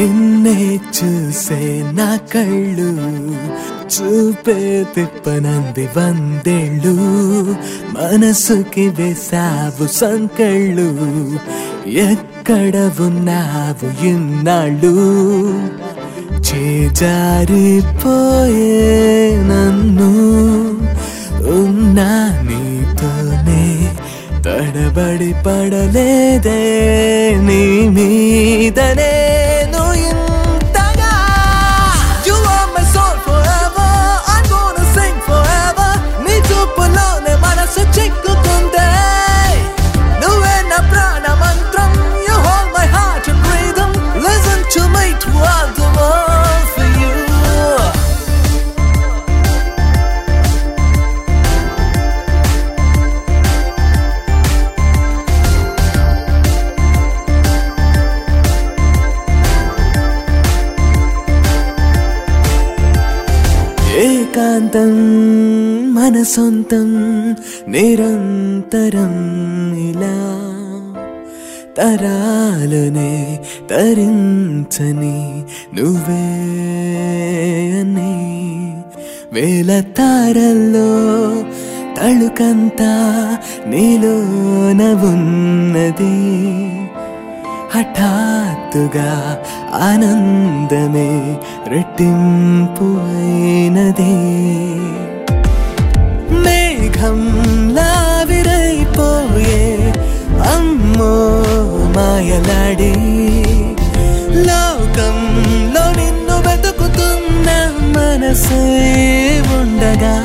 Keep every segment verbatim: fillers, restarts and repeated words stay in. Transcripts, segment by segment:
నిన్నే చూసే నా కళ్ళు చూపే తిప్పనంది వందేళ్ళు మనసుకి వేసావు సంకళ్ళు ఎక్కడ ఉన్నావు ఇన్నాళ్ళు చేజారిపోయే నన్ను ఉన్నా నీతోనే తడబడి పడలేదే నీ మీదనే ఏకాంతం మన సొంతం నిరంతరం ఇలా తరాలనే తరించని నువ్వే అని వేల తారల్లో తళుకంతా నీలోన ఉన్నది హఠాత్తుగా ఆనందమే రెట్టింపు అయినది మేఘంలా విరైపోయే అమ్మో మాయలాడి లోకంలో నిన్ను వెతుకుతున్న మనసే ఉండగా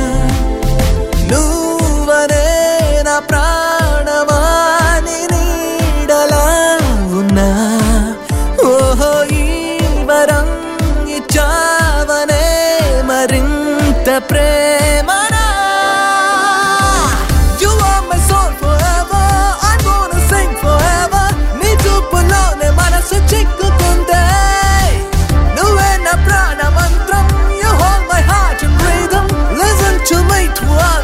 నువ్వనే నా ప్రాణమా ప్రేమనా You are my soul forever I'm gonna sing forever నీ చూపులోనే మనసు చిక్కుకుందే నువ్వే నా ప్రాణ మంత్రం You hold my heart in rhythm Listen to me twice